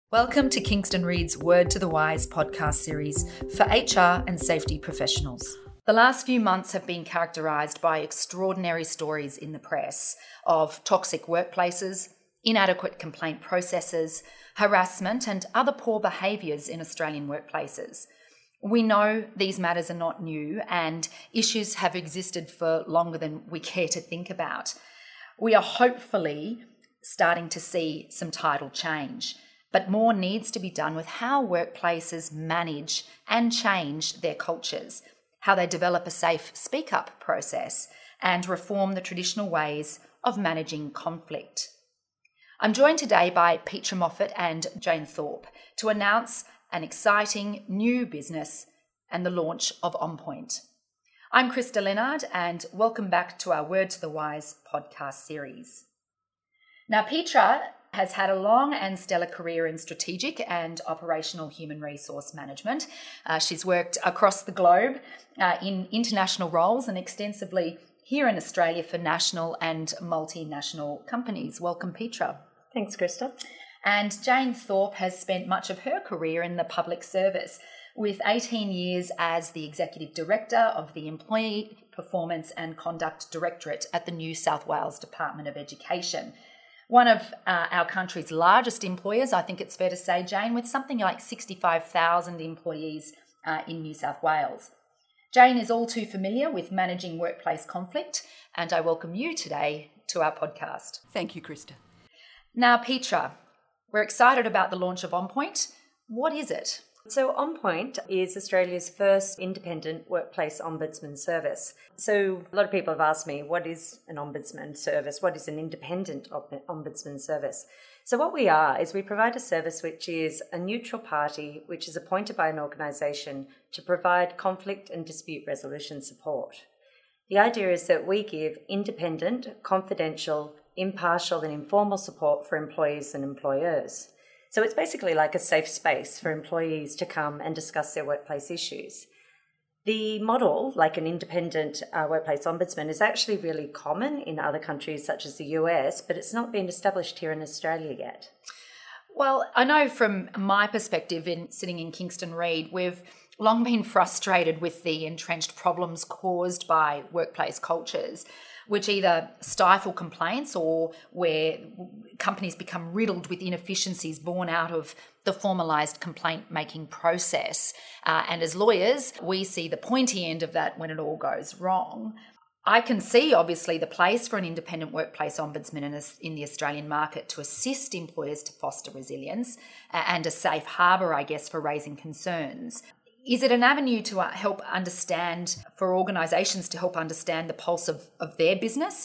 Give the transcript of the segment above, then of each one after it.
Welcome to Kingston Reid's Word to the Wise podcast series for HR and safety professionals. The last few months have been characterised by extraordinary stories in the press of toxic workplaces, inadequate complaint processes, harassment and other poor behaviours in Australian workplaces. We know these matters are not new and issues have existed for longer than we care to think about. We are hopefully starting to see some tidal change. But more needs to be done with how workplaces manage and change their cultures, how they develop a safe speak-up process, and reform the traditional ways of managing conflict. I'm joined today by Petra Moffat and Jane Thorpe to announce an exciting new business and the launch of OnPoint. I'm Krista Leonard, and welcome back to our Word to the Wise podcast series. Now, Petra has had a long and stellar career in strategic and operational human resource management. She's worked across the globe in international roles and extensively here in Australia for national and multinational companies. Welcome, Petra. Thanks, Krista. And Jane Thorpe has spent much of her career in the public service, with 18 years as the Executive Director of the Employee Performance and Conduct Directorate at the New South Wales Department of Education. One of our country's largest employers, I think it's fair to say, Jane, with something like 65,000 employees in New South Wales. Jane is all too familiar with managing workplace conflict, and I welcome you today to our podcast. Thank you, Krista. Now, Petra, we're excited about the launch of OnPoint. What is it? So OnPoint is Australia's first independent workplace ombudsman service. So a lot of people have asked me, what is an ombudsman service? What is an independent ombudsman service? So what we are is we provide a service which is a neutral party which is appointed by an organisation to provide conflict and dispute resolution support. The idea is that we give independent, confidential, impartial and informal support for employees and employers. So it's basically like a safe space for employees to come and discuss their workplace issues. The model, like an independent workplace ombudsman, is actually really common in other countries such as the US, but it's not been established here in Australia yet. Well, I know from my perspective in sitting in Kingston Reid, we've long been frustrated with the entrenched problems caused by workplace cultures, which either stifle complaints or where companies become riddled with inefficiencies born out of the formalised complaint-making process. And as lawyers, we see the pointy end of that when it all goes wrong. I can see, obviously, the place for an independent workplace ombudsman in the Australian market to assist employers to foster resilience and a safe harbour, I guess, for raising concerns. Is it an avenue to help understand, for organisations to help understand the pulse of their business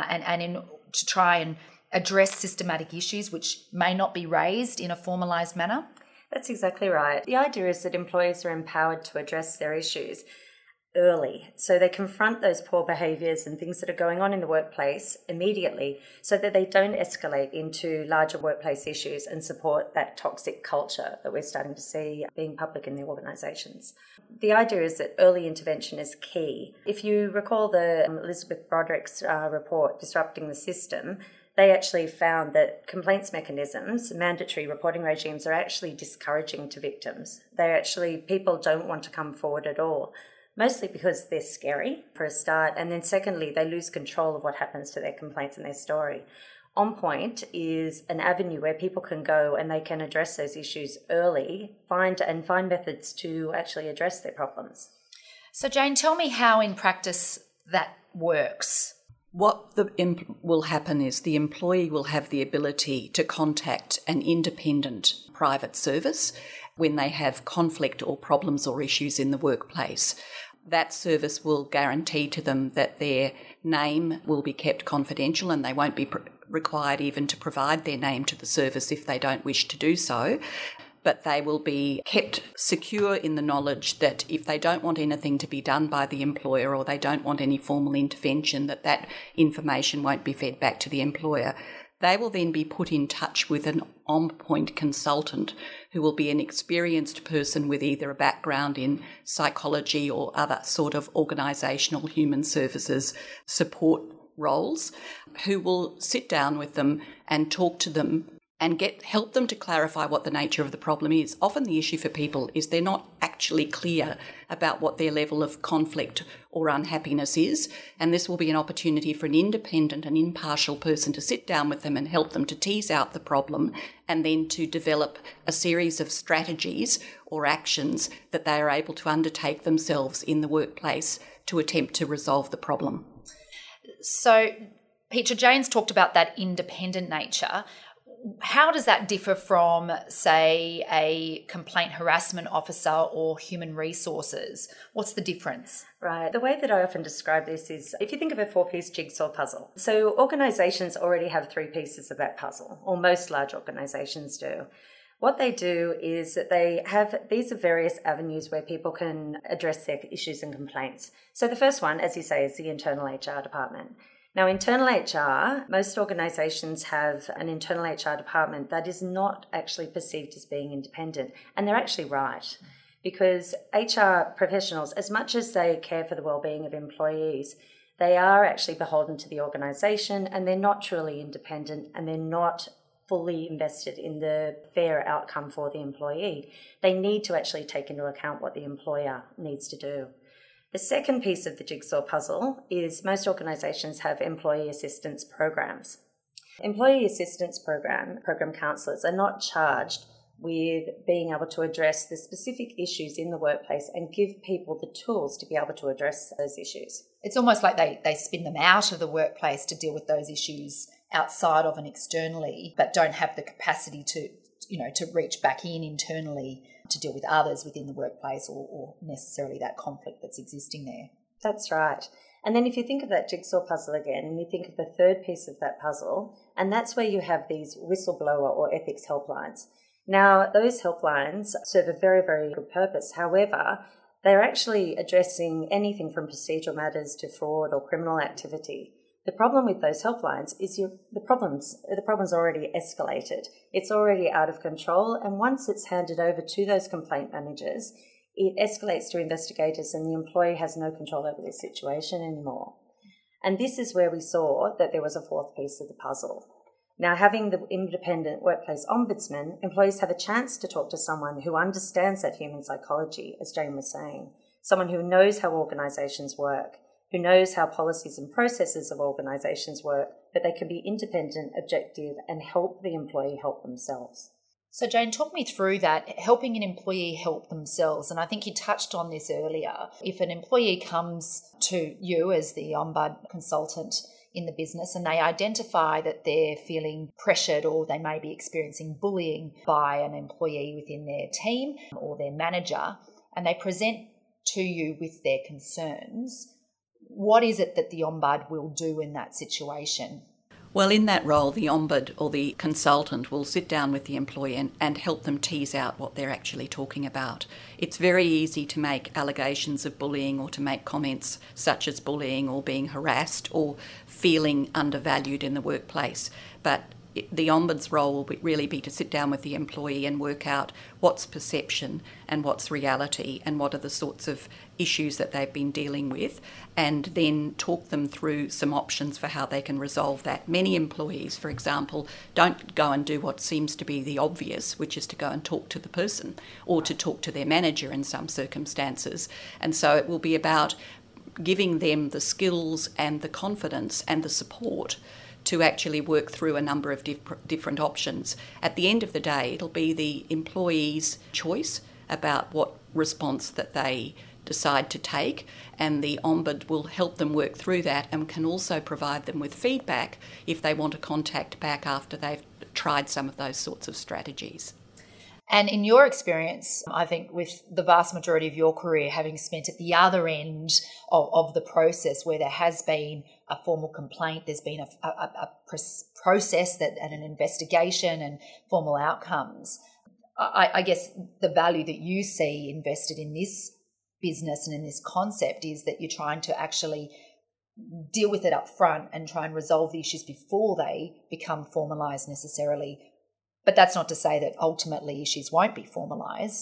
to try and address systematic issues which may not be raised in a formalised manner? That's exactly right. The idea is that employers are empowered to address their issues early. So they confront those poor behaviours and things that are going on in the workplace immediately so that they don't escalate into larger workplace issues and support that toxic culture that we're starting to see being public in the organisations. The idea is that early intervention is key. If you recall the Elizabeth Broderick's report, Disrupting the System, they actually found that complaints mechanisms, mandatory reporting regimes, are actually discouraging to victims. People don't want to come forward at all. Mostly because they're scary, for a start, and then secondly, they lose control of what happens to their complaints and their story. OnPoint is an avenue where people can go and they can address those issues early, find methods to actually address their problems. So Jane, tell me how in practice that works. What will happen is the employee will have the ability to contact an independent private service when they have conflict or problems or issues in the workplace. That service will guarantee to them that their name will be kept confidential and they won't be required even to provide their name to the service if they don't wish to do so. But they will be kept secure in the knowledge that if they don't want anything to be done by the employer or they don't want any formal intervention, that information won't be fed back to the employer. They will then be put in touch with an OnPoint consultant who will be an experienced person with either a background in psychology or other sort of organisational human services support roles, who will sit down with them and talk to them and help them to clarify what the nature of the problem is. Often the issue for people is they're not actually clear about what their level of conflict or unhappiness is, and this will be an opportunity for an independent and impartial person to sit down with them and help them to tease out the problem and then to develop a series of strategies or actions that they are able to undertake themselves in the workplace to attempt to resolve the problem. So, Petra, Jane's talked about that independent nature. How does that differ from, say, a complaint harassment officer or human resources? What's the difference? Right. The way that I often describe this is if you think of a 4-piece jigsaw puzzle. So organisations already have 3 pieces of that puzzle, or most large organisations do. What they do is that these are various avenues where people can address their issues and complaints. So the first one, as you say, is the internal HR department. Now, internal HR, most organisations have an internal HR department that is not actually perceived as being independent. And they're actually right, because HR professionals, as much as they care for the well-being of employees, they are actually beholden to the organisation, and they're not truly independent, and they're not fully invested in the fair outcome for the employee. They need to actually take into account what the employer needs to do. The second piece of the jigsaw puzzle is most organisations have employee assistance programs. Employee assistance program counsellors are not charged with being able to address the specific issues in the workplace and give people the tools to be able to address those issues. It's almost like they spin them out of the workplace to deal with those issues outside of and externally, but don't have the capacity to reach back in internally to deal with others within the workplace or necessarily that conflict that's existing there. That's right. And then if you think of that jigsaw puzzle again, and you think of the third piece of that puzzle, and that's where you have these whistleblower or ethics helplines. Now, those helplines serve a very, very good purpose. However, they're actually addressing anything from procedural matters to fraud or criminal activity. The problem with those helplines is the problem's already escalated. It's already out of control, and once it's handed over to those complaint managers, it escalates to investigators and the employee has no control over this situation anymore. And this is where we saw that there was a 4th piece of the puzzle. Now, having the independent workplace ombudsman, employees have a chance to talk to someone who understands that human psychology, as Jane was saying, someone who knows how organisations work, who knows how policies and processes of organisations work, but they can be independent, objective, and help the employee help themselves. So Jane, talk me through that, helping an employee help themselves. And I think you touched on this earlier. If an employee comes to you as the Ombud consultant in the business and they identify that they're feeling pressured or they may be experiencing bullying by an employee within their team or their manager, and they present to you with their concerns, what is it that the Ombud will do in that situation? Well, in that role, the Ombud or the consultant will sit down with the employee and help them tease out what they're actually talking about. It's very easy to make allegations of bullying or to make comments such as bullying or being harassed or feeling undervalued in the workplace, but the Ombud's role will really be to sit down with the employee and work out what's perception and what's reality and what are the sorts of issues that they've been dealing with, and then talk them through some options for how they can resolve that. Many employees, for example, don't go and do what seems to be the obvious, which is to go and talk to the person or to talk to their manager in some circumstances. And so it will be about giving them the skills and the confidence and the support to actually work through a number of different options. At the end of the day, it'll be the employee's choice about what response that they decide to take, and the Ombud will help them work through that and can also provide them with feedback if they want to contact back after they've tried some of those sorts of strategies. And in your experience, I think with the vast majority of your career having spent at the other end of the process where there has been a formal complaint, there's been a process and an investigation and formal outcomes, I guess the value that you see invested in this business and in this concept is that you're trying to actually deal with it up front and try and resolve the issues before they become formalised necessarily. But that's not to say that ultimately issues won't be formalised.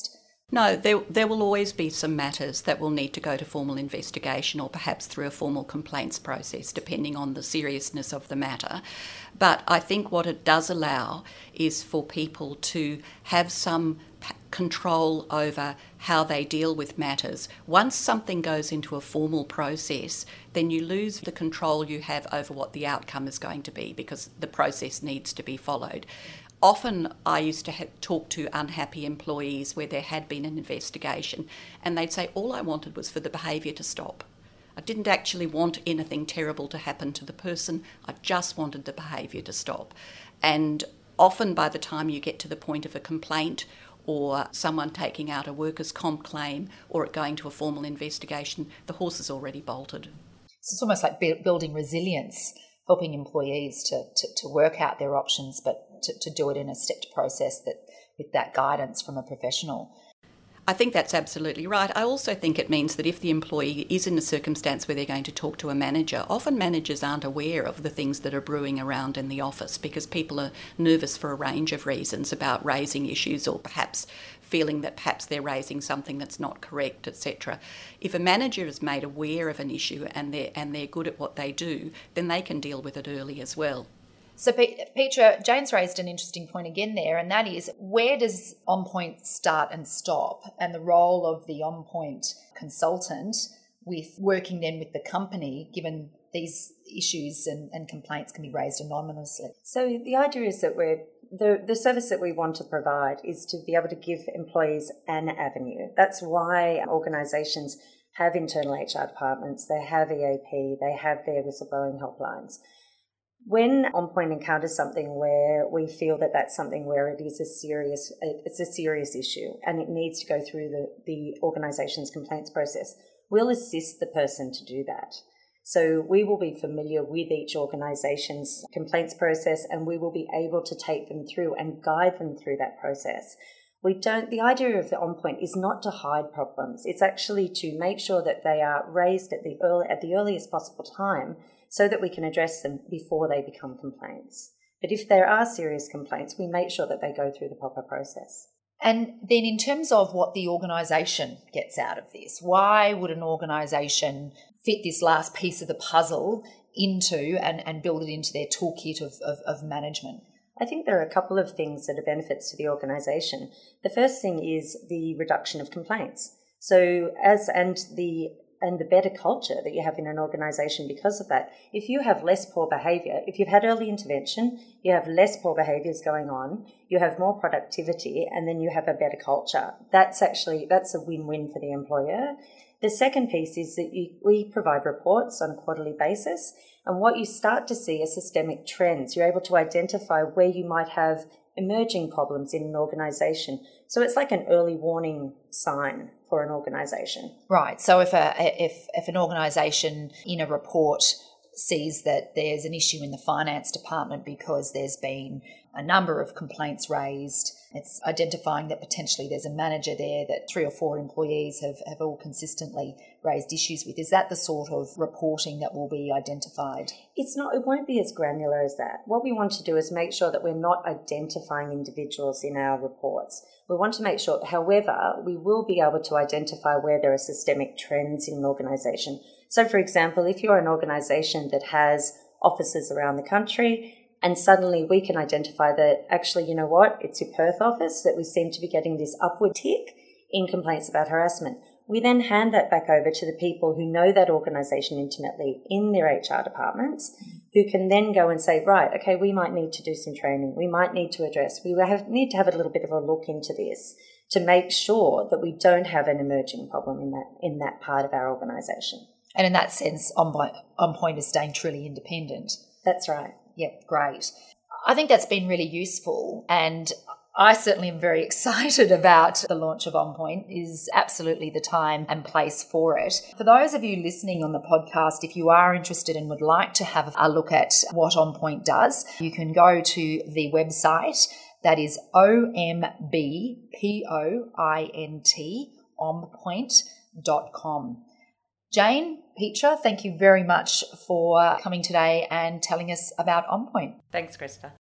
No, there will always be some matters that will need to go to formal investigation or perhaps through a formal complaints process, depending on the seriousness of the matter. But I think what it does allow is for people to have some control over how they deal with matters. Once something goes into a formal process, then you lose the control you have over what the outcome is going to be, because the process needs to be followed. Often I used to talk to unhappy employees where there had been an investigation, and they'd say, all I wanted was for the behaviour to stop. I didn't actually want anything terrible to happen to the person, I just wanted the behaviour to stop. And often by the time you get to the point of a complaint or someone taking out a workers' comp claim or it going to a formal investigation, the horse is already bolted. So it's almost like building resilience, helping employees to work out their options, but to do it in a stepped process that with that guidance from a professional. I think that's absolutely right. I also think it means that if the employee is in a circumstance where they're going to talk to a manager, often managers aren't aware of the things that are brewing around in the office because people are nervous for a range of reasons about raising issues or perhaps feeling that perhaps they're raising something that's not correct, etc. If a manager is made aware of an issue and they're good at what they do, then they can deal with it early as well. So, Petra, Jane's raised an interesting point again there, and that is, where does OnPoint start and stop, and the role of the OnPoint consultant with working then with the company, given these issues and complaints can be raised anonymously? So the idea is that the service that we want to provide is to be able to give employees an avenue. That's why organisations have internal HR departments, they have EAP, they have their whistleblowing helplines. When OnPoint encounters something where we feel that that's something where it's a serious issue and it needs to go through the organisation's complaints process, we'll assist the person to do that. So we will be familiar with each organisation's complaints process and we will be able to take them through and guide them through that process. The idea of the OnPoint is not to hide problems. It's actually to make sure that they are raised at the earliest possible time so that we can address them before they become complaints. But if there are serious complaints, we make sure that they go through the proper process. And then in terms of what the organisation gets out of this, why would an organisation fit this last piece of the puzzle into and build it into their toolkit of management? I think there are a couple of things that are benefits to the organisation. The first thing is the reduction of complaints. So the better culture that you have in an organisation because of that. If you have less poor behaviour, if you've had early intervention, you have less poor behaviours going on, you have more productivity, and then you have a better culture. That's a win-win for the employer. The second piece is that we provide reports on a quarterly basis, and what you start to see are systemic trends. You're able to identify where you might have emerging problems in an organisation. So it's like an early warning sign for an organisation. Right. So if an organisation in a report sees that there's an issue in the finance department because there's been a number of complaints raised, it's identifying that potentially there's a manager there that 3 or 4 employees have all consistently raised issues with. Is that the sort of reporting that will be identified? It won't be as granular as that. What we want to do is make sure that we're not identifying individuals in our reports. We want to make sure, however, we will be able to identify where there are systemic trends in an organisation. So, for example, if you're an organisation that has offices around the country, and suddenly we can identify that actually, you know what, it's your Perth office that we seem to be getting this upward tick in complaints about harassment. We then hand that back over to the people who know that organisation intimately in their HR departments, who can then go and say, right, okay, we might need to do some training. We might need to address, need to have a little bit of a look into this to make sure that we don't have an emerging problem in that part of our organisation. And in that sense, OnPoint is staying truly independent. That's right. Yep, great. I think that's been really useful, and I certainly am very excited about the launch of OnPoint. It is absolutely the time and place for it. For those of you listening on the podcast, if you are interested and would like to have a look at what OnPoint does, you can go to the website. That is OMBPOINT, onpoint.com. Jane, Petra, thank you very much for coming today and telling us about OnPoint. Thanks, Krista.